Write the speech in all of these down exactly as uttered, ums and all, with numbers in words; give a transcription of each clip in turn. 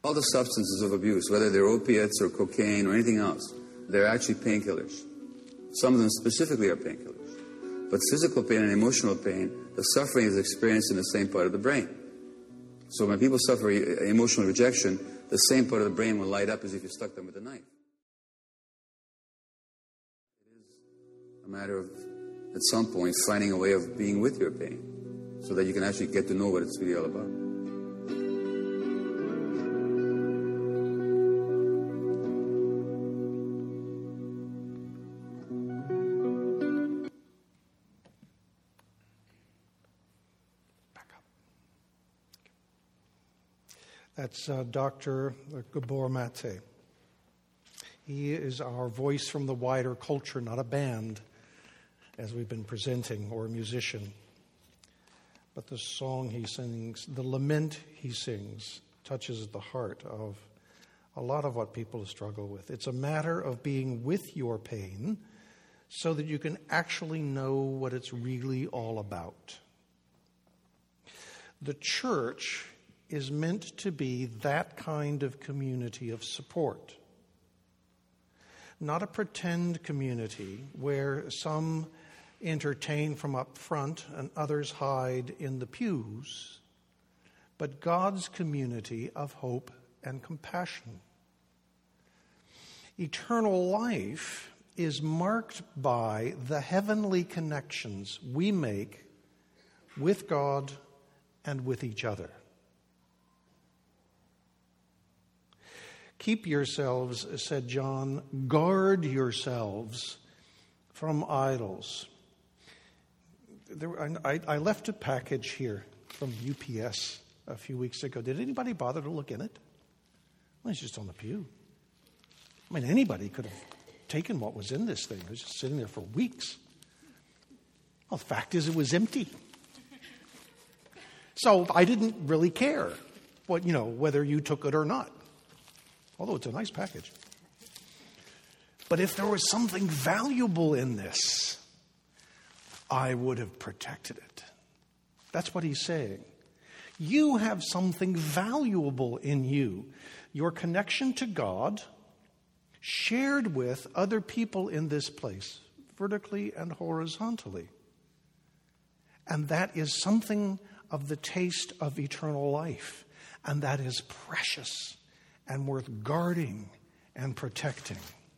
All the substances of abuse, whether they're opiates or cocaine or anything else, they're actually painkillers. Some of them specifically are painkillers. But physical pain and emotional pain, the suffering is experienced in the same part of the brain. So when people suffer emotional rejection, the same part of the brain will light up as if you stuck them with a knife. It is a matter of, at some point, finding a way of being with your pain so that you can actually get to know what it's really all about. That's uh, Doctor Gabor Mate. He is our voice from the wider culture, not a band, as we've been presenting, or a musician. But the song he sings, the lament he sings, touches the heart of a lot of what people struggle with. It's a matter of being with your pain so that you can actually know what it's really all about. The church is meant to be that kind of community of support. Not a pretend community where some entertain from up front and others hide in the pews, but God's community of hope and compassion. Eternal life is marked by the heavenly connections we make with God and with each other. Keep yourselves, said John, guard yourselves from idols. There, I, I left a package here from U P S a few weeks ago. Did anybody bother to look in it? Well, it's just on the pew. I mean, anybody could have taken what was in this thing. It was just sitting there for weeks. Well, the fact is it was empty. So I didn't really care what, you know, whether you took it or not. Although it's a nice package. But if there was something valuable in this, I would have protected it. That's what he's saying. You have something valuable in you. Your connection to God, shared with other people in this place, vertically and horizontally. And that is something of the taste of eternal life. And that is precious and worth guarding and protecting.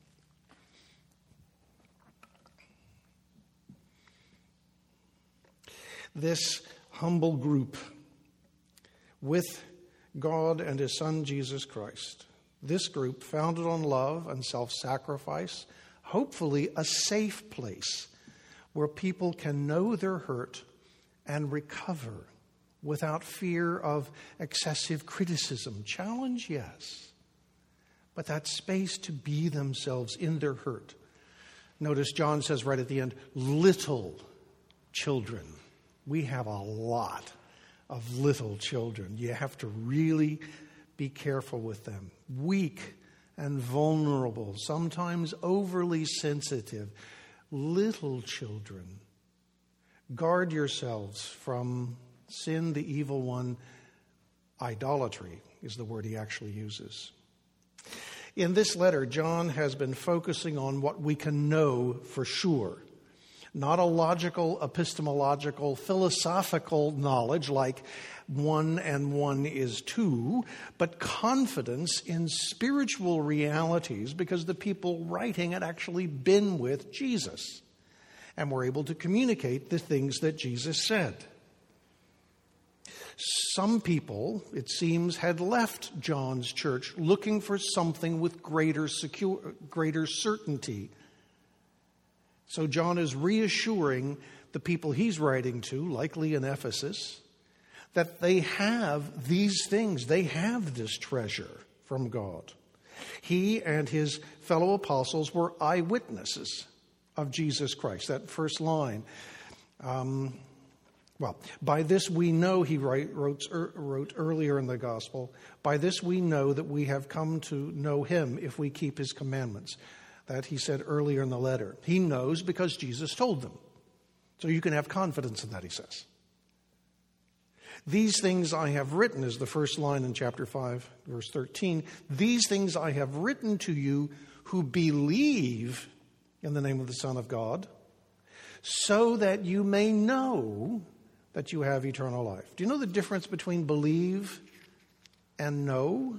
This humble group with God and His Son, Jesus Christ, this group founded on love and self-sacrifice, hopefully a safe place where people can know their hurt and recover without fear of excessive criticism. Challenge, yes. But that space to be themselves in their hurt. Notice John says right at the end, little children. We have a lot of little children. You have to really be careful with them. Weak and vulnerable, sometimes overly sensitive. Little children. Guard yourselves from sin, the evil one. Idolatry is the word he actually uses. In this letter, John has been focusing on what we can know for sure. Not a logical, epistemological, philosophical knowledge like one and one is two, but confidence in spiritual realities because the people writing had actually been with Jesus and were able to communicate the things that Jesus said. Some people, it seems, had left John's church looking for something with greater secure, greater certainty. So John is reassuring the people he's writing to, likely in Ephesus, that they have these things. They have this treasure from God. He and his fellow apostles were eyewitnesses of Jesus Christ. That first line. Um, well, by this we know, he write, wrote, wrote earlier in the gospel, by this we know that we have come to know him if we keep his commandments. That he said earlier in the letter. He knows because Jesus told them. So you can have confidence in that, he says. These things I have written, is the first line in chapter five, verse thirteen. These things I have written to you who believe in the name of the Son of God, so that you may know that you have eternal life. Do you know the difference between believe and know?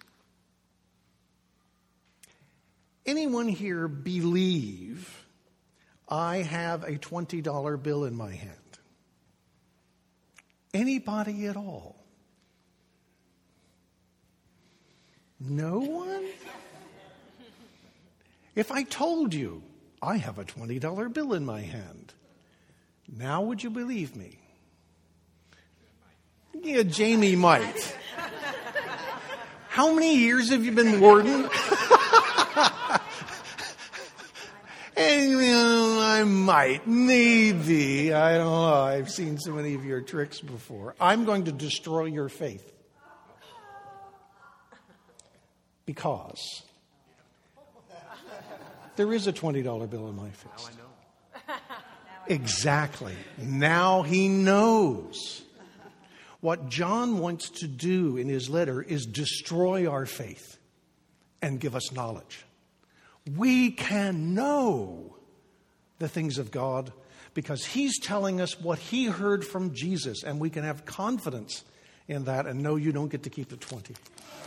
Anyone here believe I have a twenty dollar bill in my hand? Anybody at all? No one? If I told you I have a twenty dollar bill in my hand, now would you believe me? Yeah, Jamie might. How many years have you been warden? And, you know, I might, maybe, I don't know. I've seen so many of your tricks before. I'm going to destroy your faith. Because there is a twenty dollar bill in my face. Now I know. Exactly. Now he knows. What John wants to do in his letter is destroy our faith and give us knowledge. We can know the things of God because he's telling us what he heard from Jesus, and we can have confidence in that and know you don't get to keep the twenty.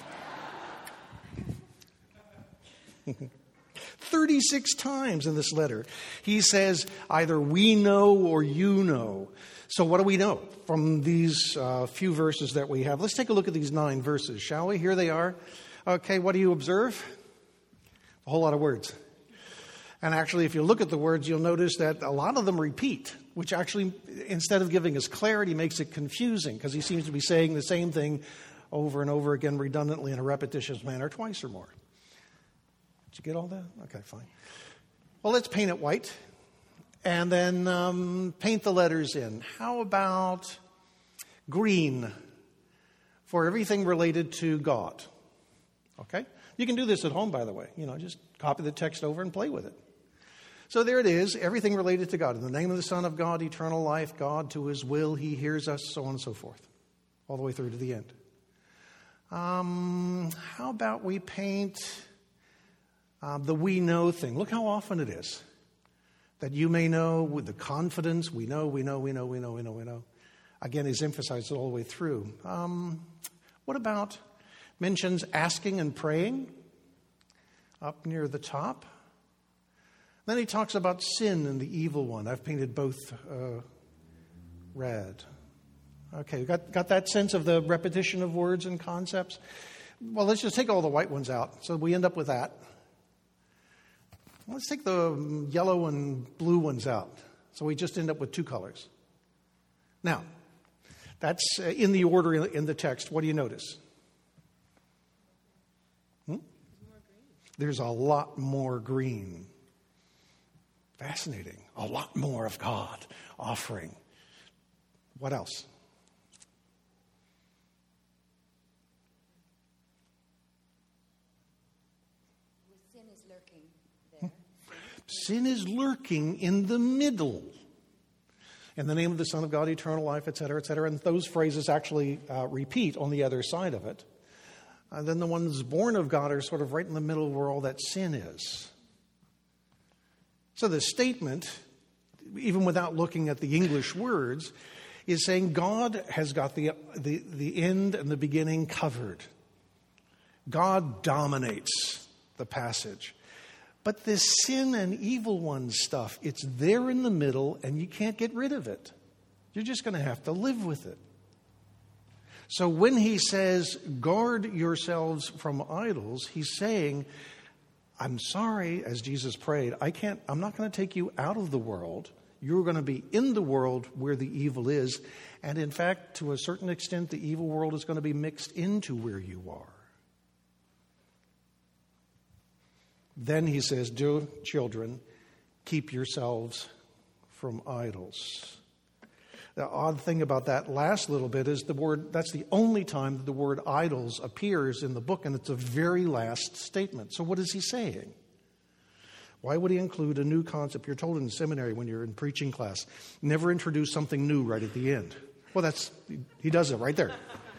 thirty-six times in this letter, he says either we know or you know. So what do we know from these uh, few verses that we have? Let's take a look at these nine verses, shall we? Here they are. Okay, what do you observe? A whole lot of words. And actually, if you look at the words, you'll notice that a lot of them repeat, which actually, instead of giving us clarity, makes it confusing because he seems to be saying the same thing over and over again redundantly in a repetitious manner twice or more. Did you get all that? Okay, fine. Well, let's paint it white and then um, paint the letters in. How about green for everything related to God? Okay? You can do this at home, by the way. You know, just copy the text over and play with it. So there it is, everything related to God. In the name of the Son of God, eternal life, God to his will, he hears us, so on and so forth. All the way through to the end. Um, how about we paint uh, the we know thing? Look how often it is. That you may know with the confidence, we know, we know, we know, we know, we know, we know. Again, he's emphasized it all the way through. Um, what about mentions asking and praying up near the top? Then he talks about sin and the evil one. I've painted both uh, red. Okay, got, got that sense of the repetition of words and concepts? Well, let's just take all the white ones out. So we end up with that. Let's take the yellow and blue ones out. So we just end up with two colors. Now, that's in the order in the text. What do you notice? Hmm? There's a lot more green. Fascinating. A lot more of God offering. What else? Sin is lurking there. Sin is lurking in the middle. In the name of the Son of God, eternal life, et cetera, et cetera. And those phrases actually uh, repeat on the other side of it. And then the ones born of God are sort of right in the middle where all that sin is. So the statement, even without looking at the English words, is saying God has got the, the, the end and the beginning covered. God dominates the passage. But this sin and evil one stuff, it's there in the middle and you can't get rid of it. You're just going to have to live with it. So when he says, guard yourselves from idols, he's saying, I'm sorry, as Jesus prayed, I can't, I'm not going to take you out of the world. You're going to be in the world where the evil is. And in fact, to a certain extent, the evil world is going to be mixed into where you are. Then he says, dear children, keep yourselves from idols. The odd thing about that last little bit is the word, that's the only time that the word idols appears in the book, and it's the very last statement. So what is he saying? Why would he include a new concept? You're told in the seminary when you're in preaching class, never introduce something new right at the end. Well, that's, he does it right there.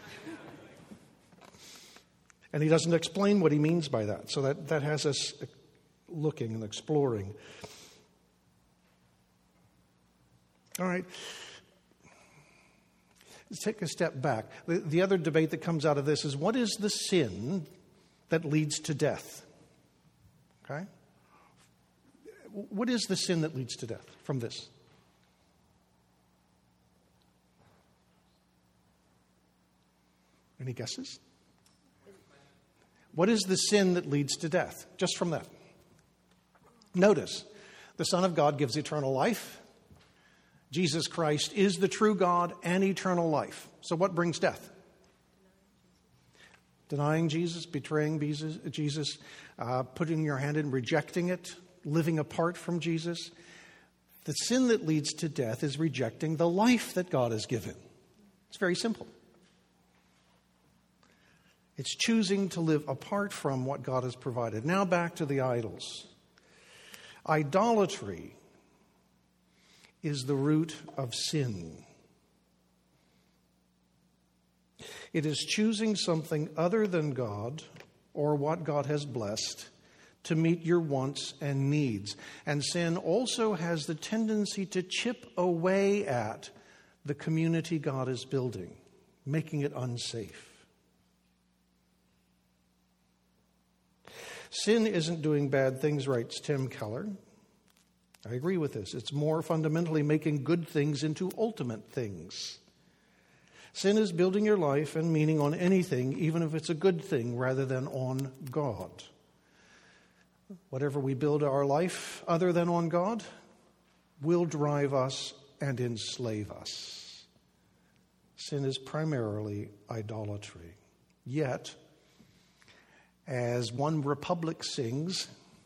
And he doesn't explain what he means by that. So that, that has us looking and exploring. All right. Let's take a step back. The, the other debate that comes out of this is, what is the sin that leads to death? Okay? What is the sin that leads to death from this? Any guesses? What is the sin that leads to death? Just from that. Notice, the Son of God gives eternal life. Jesus Christ is the true God and eternal life. So what brings death? Denying Jesus, betraying Jesus, uh, putting your hand in, rejecting it, living apart from Jesus. The sin that leads to death is rejecting the life that God has given. It's very simple. It's choosing to live apart from what God has provided. Now back to the idols. Idolatry is the root of sin. It is choosing something other than God or what God has blessed to meet your wants and needs. And sin also has the tendency to chip away at the community God is building, making it unsafe. Sin isn't doing bad things, writes Tim Keller. I agree with this. It's more fundamentally making good things into ultimate things. Sin is building your life and meaning on anything, even if it's a good thing, rather than on God. Whatever we build our life other than on God will drive us and enslave us. Sin is primarily idolatry. Yet, as One Republic sings,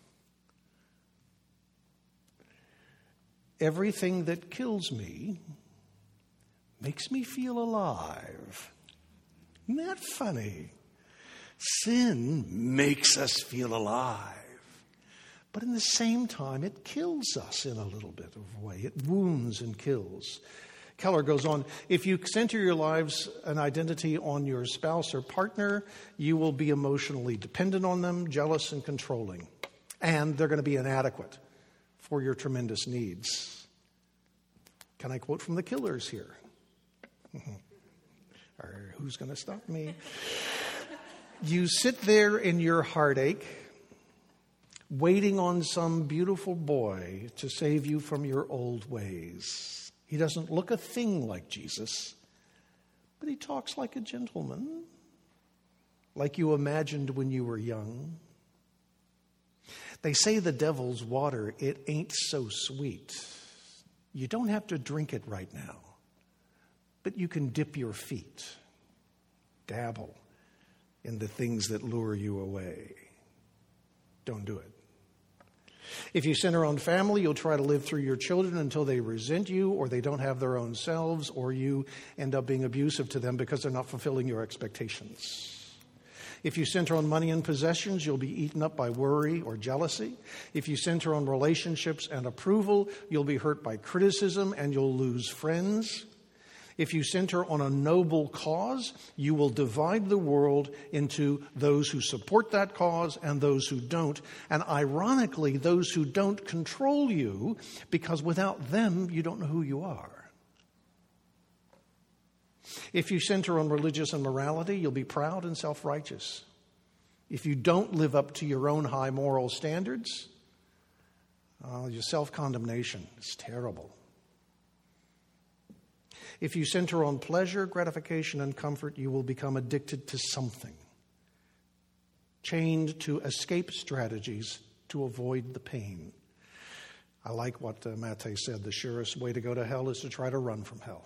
everything that kills me makes me feel alive. Isn't that funny? Sin makes us feel alive. But in the same time, it kills us in a little bit of a way. It wounds and kills. Keller goes on, if you center your lives and identity on your spouse or partner, you will be emotionally dependent on them, jealous and controlling. And they're going to be inadequate for your tremendous needs. Can I quote from the Killers here? Or who's going to stop me? You sit there in your heartache, waiting on some beautiful boy to save you from your old ways. He doesn't look a thing like Jesus, but he talks like a gentleman, like you imagined when you were young. They say the devil's water, it ain't so sweet. You don't have to drink it right now, but you can dip your feet, dabble in the things that lure you away. Don't do it. If you center on family, you'll try to live through your children until they resent you or they don't have their own selves, or you end up being abusive to them because they're not fulfilling your expectations. If you center on money and possessions, you'll be eaten up by worry or jealousy. If you center on relationships and approval, you'll be hurt by criticism and you'll lose friends. If you center on a noble cause, you will divide the world into those who support that cause and those who don't. And ironically, those who don't control you, because without them, you don't know who you are. If you center on religious and morality, you'll be proud and self-righteous. If you don't live up to your own high moral standards, uh, your self-condemnation is terrible. If you center on pleasure, gratification, and comfort, you will become addicted to something, chained to escape strategies to avoid the pain. I like what uh, Mattei said, the surest way to go to hell is to try to run from hell.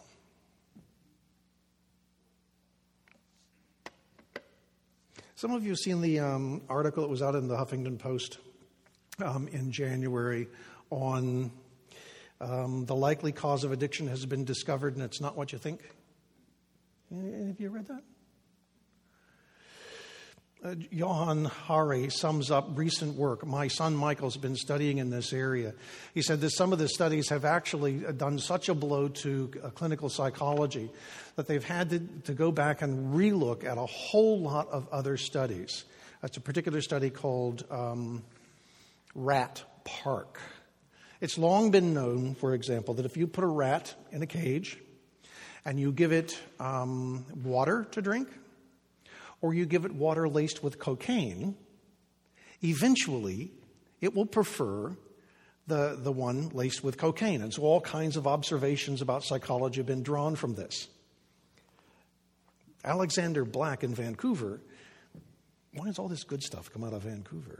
Some of you have seen the um, article that was out in the Huffington Post um, in January on um, the likely cause of addiction has been discovered and it's not what you think. Have you read that? Uh, Johann Hari sums up recent work. My son Michael's been studying in this area. He said that some of the studies have actually done such a blow to uh, clinical psychology that they've had to, to go back and relook at a whole lot of other studies. That's a particular study called um, Rat Park. It's long been known, for example, that if you put a rat in a cage and you give it um, water to drink, or you give it water laced with cocaine, eventually it will prefer the, the one laced with cocaine. And so all kinds of observations about psychology have been drawn from this. Alexander Black in Vancouver, why does all this good stuff come out of Vancouver?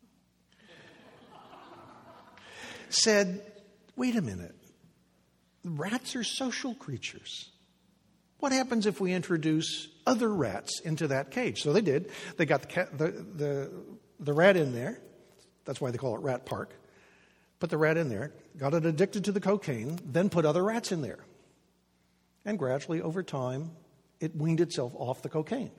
Said, wait a minute, rats are social creatures. What happens if we introduce other rats into that cage? So they did. They got the, cat, the, the, the rat in there. That's why they call it Rat Park. Put the rat in there, got it addicted to the cocaine, then put other rats in there. And gradually, over time, it weaned itself off the cocaine.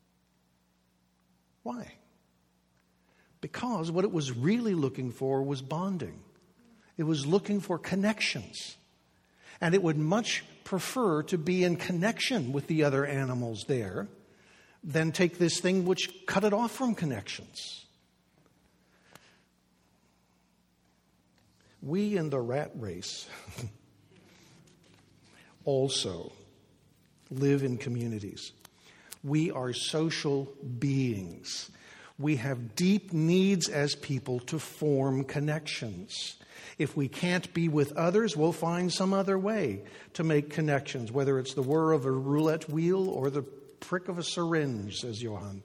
Why? Because what it was really looking for was bonding. It was looking for connections. And it would much prefer to be in connection with the other animals there than take this thing which cut it off from connections. We in the rat race also live in communities. We are social beings. We have deep needs as people to form connections. If we can't be with others, we'll find some other way to make connections, whether it's the whir of a roulette wheel or the prick of a syringe, says Johann.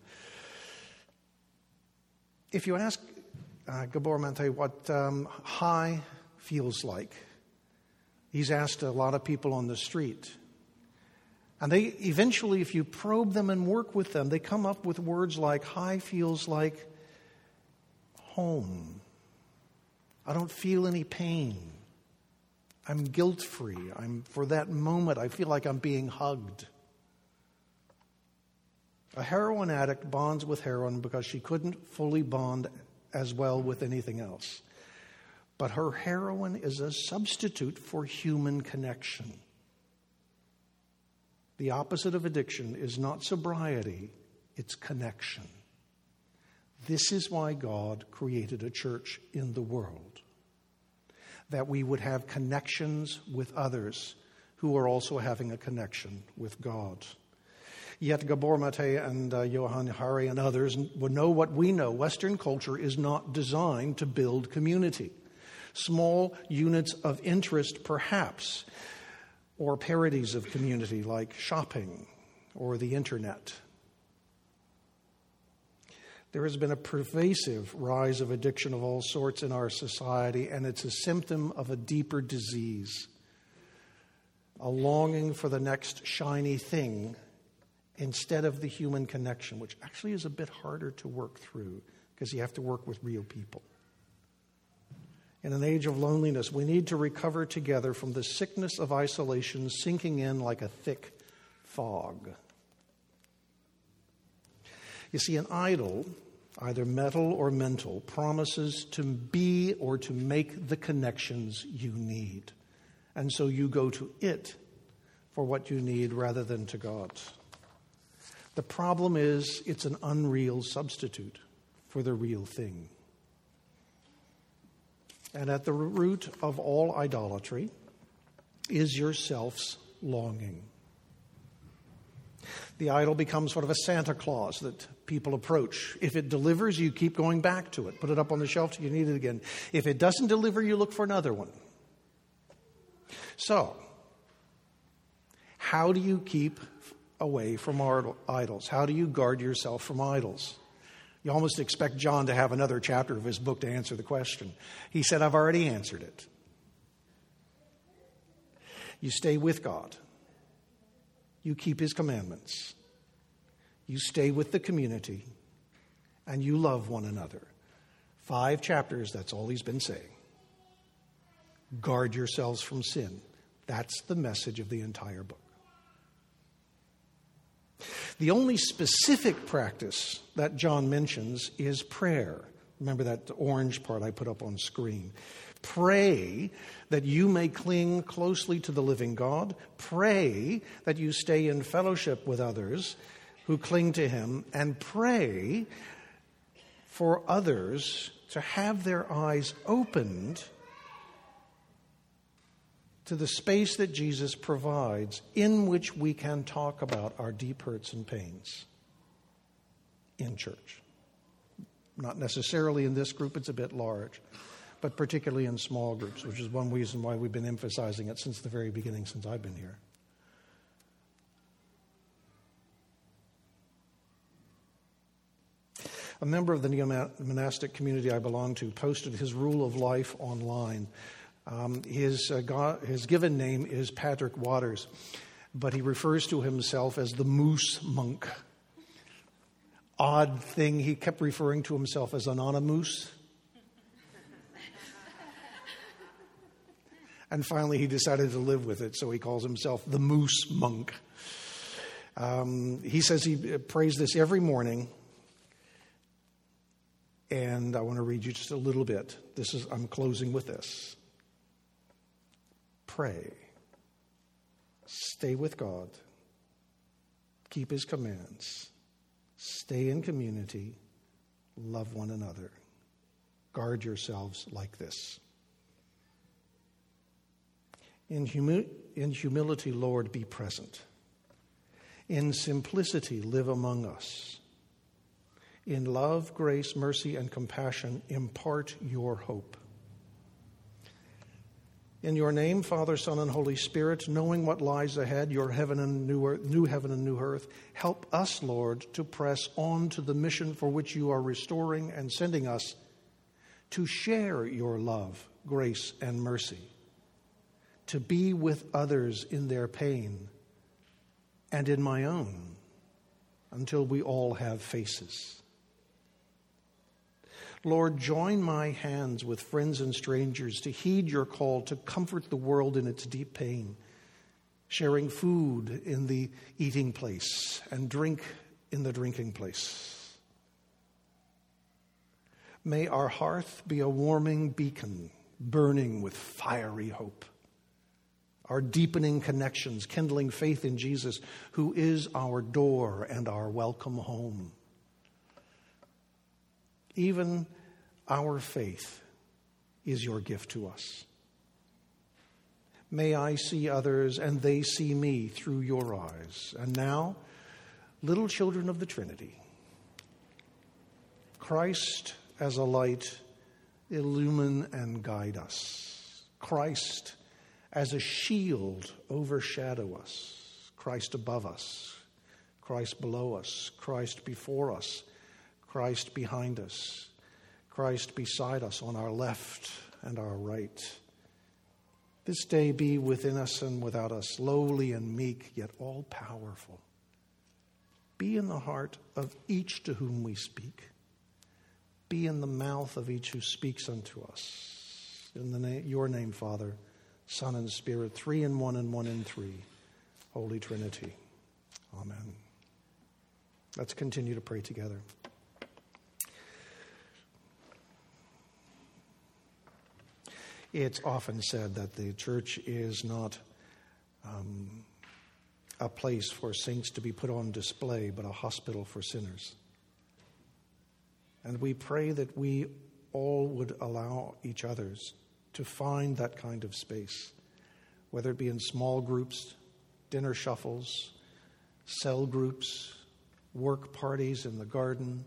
If you ask uh, Gabor Mate what um, high feels like, he's asked a lot of people on the street. And they eventually, if you probe them and work with them, they come up with words like, high feels like home. I don't feel any pain. I'm guilt-free. I'm, for that moment, I feel like I'm being hugged. A heroin addict bonds with heroin because she couldn't fully bond as well with anything else. But her heroin is a substitute for human connection. The opposite of addiction is not sobriety, it's connection. This is why God created a church in the world, that we would have connections with others who are also having a connection with God. Yet Gabor Mate and uh, Johann Hari and others would know what we know. Western culture is not designed to build community. Small units of interest, perhaps, or parodies of community like shopping or the internet. There has been a pervasive rise of addiction of all sorts in our society, and it's a symptom of a deeper disease, a longing for the next shiny thing instead of the human connection, which actually is a bit harder to work through because you have to work with real people. In an age of loneliness, we need to recover together from the sickness of isolation sinking in like a thick fog. You see, an idol, either metal or mental, promises to be or to make the connections you need. And so you go to it for what you need rather than to God. The problem is it's an unreal substitute for the real thing. And at the root of all idolatry is your self's longing. The idol becomes sort of a Santa Claus that people approach. If it delivers, you keep going back to it. Put it up on the shelf till you need it again. If it doesn't deliver, you look for another one. So, how do you keep away from idols? How do you guard yourself from idols? You almost expect John to have another chapter of his book to answer the question. He said, I've already answered it. You stay with God. You keep his commandments. You stay with the community. And you love one another. Five chapters, that's all he's been saying. Guard yourselves from sin. That's the message of the entire book. The only specific practice that John mentions is prayer. Remember that orange part I put up on screen. Pray that you may cling closely to the living God. Pray that you stay in fellowship with others who cling to him. And pray for others to have their eyes opened to the space that Jesus provides in which we can talk about our deep hurts and pains in church. Not necessarily in this group, it's a bit large, but particularly in small groups, which is one reason why we've been emphasizing it since the very beginning, since I've been here. A member of the neo-monastic community I belong to posted his rule of life online. Um, his, uh, God, his given name is Patrick Waters, but he refers to himself as the Moose Monk. Odd thing, he kept referring to himself as Anonymous. And finally he decided to live with it, so he calls himself the Moose Monk. Um, he says he prays this every morning. And I want to read you just a little bit. This is, I'm closing with this. Pray. Stay with God. Keep his commands. Stay in community. Love one another. Guard yourselves like this. In, humi- in humility, Lord, be present. In simplicity, live among us. In love, grace, mercy, and compassion, impart your hope. In your name, Father, Son, and Holy Spirit, knowing what lies ahead, your heaven and new, earth, new heaven and new earth, help us, Lord, to press on to the mission for which you are restoring and sending us, to share your love, grace, and mercy, to be with others in their pain and in my own, until we all have faces. Lord, join my hands with friends and strangers to heed your call to comfort the world in its deep pain, sharing food in the eating place and drink in the drinking place. May our hearth be a warming beacon, burning with fiery hope. Our deepening connections, kindling faith in Jesus, who is our door and our welcome home. Even our faith is your gift to us. May I see others and they see me through your eyes. And now, little children of the Trinity, Christ as a light, illumine and guide us. Christ as a shield, overshadow us. Christ above us. Christ below us. Christ before us. Christ behind us, Christ beside us on our left and our right. This day be within us and without us, lowly and meek, yet all-powerful. Be in the heart of each to whom we speak. Be in the mouth of each who speaks unto us. In the name, your name, Father, Son, and Spirit, three in one and one in three, Holy Trinity. Amen. Let's continue to pray together. It's often said that the church is not um, a place for saints to be put on display, but a hospital for sinners. And we pray that we all would allow each others to find that kind of space, whether it be in small groups, dinner shuffles, cell groups, work parties in the garden,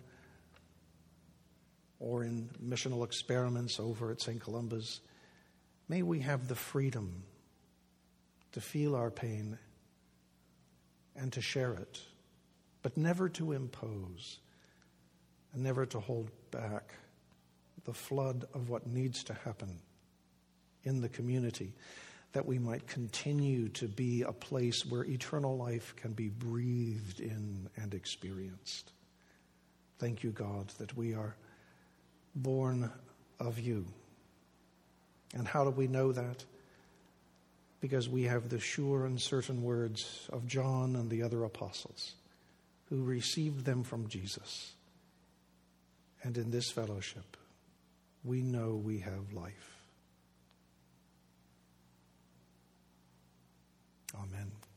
or in missional experiments over at Saint Columba's. May we have the freedom to feel our pain and to share it, but never to impose and never to hold back the flood of what needs to happen in the community, that we might continue to be a place where eternal life can be breathed in and experienced. Thank you, God, that we are born of you. And how do we know that? Because we have the sure and certain words of John and the other apostles. who received them from Jesus. And in this fellowship, we know we have life. Amen.